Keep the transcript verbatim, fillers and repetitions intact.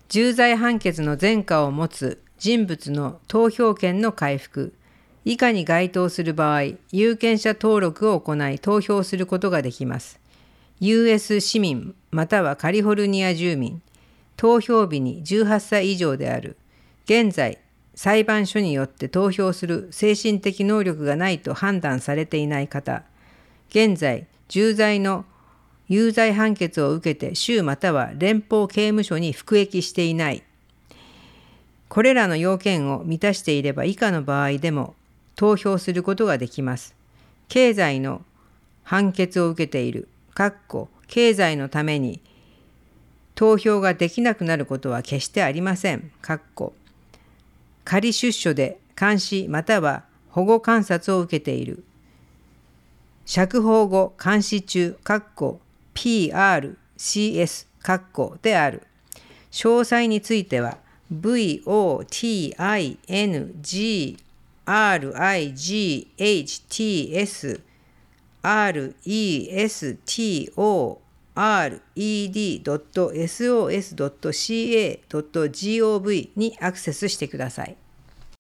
重罪判決の前科を持つ人物の投票権の回復、以下に該当する場合、有権者登録を行い投票することができます。ユーエス 市民またはカリフォルニア住民、投票日にじゅうはっさい以上である、現在裁判所によって投票する精神的能力がないと判断されていない方、現在重罪の有罪判決を受けて州または連邦刑務所に服役していない。これらの要件を満たしていれば以下の場合でも投票することができます。経済の判決を受けている、かっこ経済のために投票ができなくなることは決してありません。かっこ仮出所で監視または保護観察を受けている。釈放後監視中、かっこ ピーアールシーエス かっこである。詳細については ブイオーティーアイエヌジーアールアイジーエイチティーエスアールイーエスティーオーアールイーディードットエスオーエスドットシーエードットゴブイ にアクセスしてください。